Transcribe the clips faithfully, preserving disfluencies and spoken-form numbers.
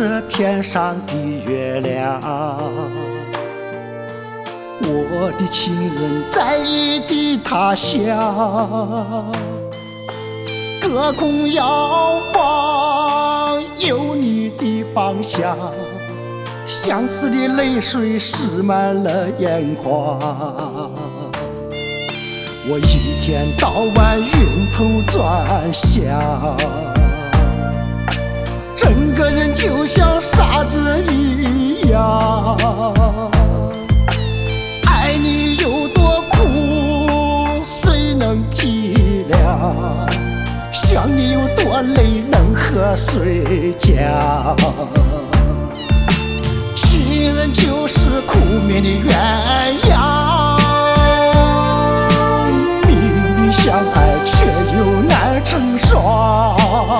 这天上的月亮。我的情人在异地他乡，隔空遥望有你的方向，相思的泪水湿满了眼眶。我一天到晚晕头转向，整个人就像傻子一样。爱你有多苦，谁能体谅？想你有多累，能和谁讲？情人就是苦命的鸳鸯，明明相爱却又难成双。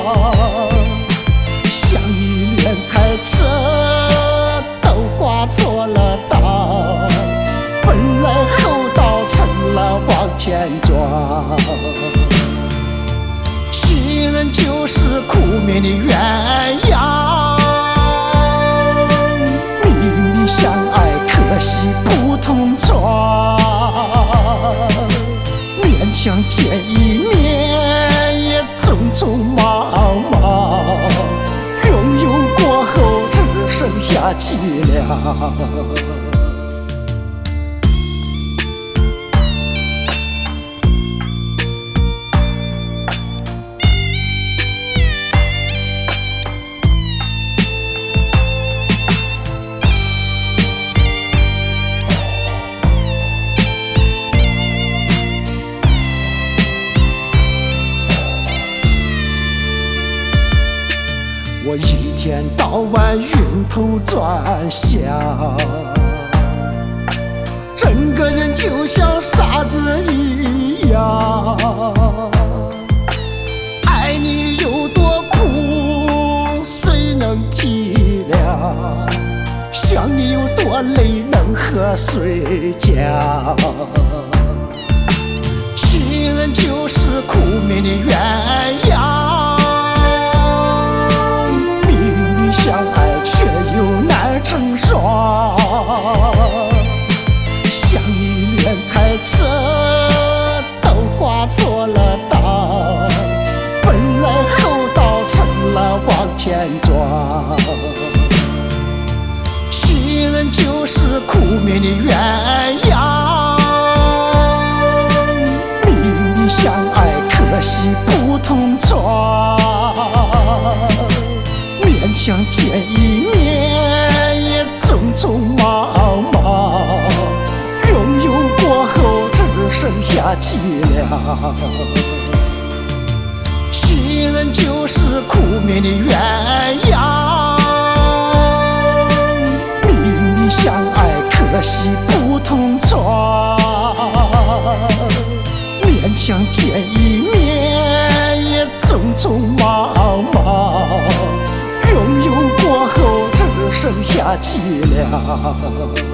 想你连开车都挂错了档，本来后道成了往前撞。情人就是苦命的鸳鸯，明明相爱可惜不同床，勉强见一面也匆匆忙忙，拥有过后只剩下凄凉。我一天到晚晕头转向，整个人就像傻子一样。爱你有多苦，谁能体谅？想你有多累，能和谁讲？情人就是苦命的鸳鸯，相爱却又难成双。想你连开车都挂错了档，本来后道成了往前撞。情人就是苦命的鸳鸯，明明相爱可惜不同床，勉强见一面也匆匆忙忙，拥有过后只剩下凄凉。情人就是苦命的鸳鸯，明明相爱可惜不同床，勉强见一面也匆匆忙忙，拥有过后只剩下凄凉。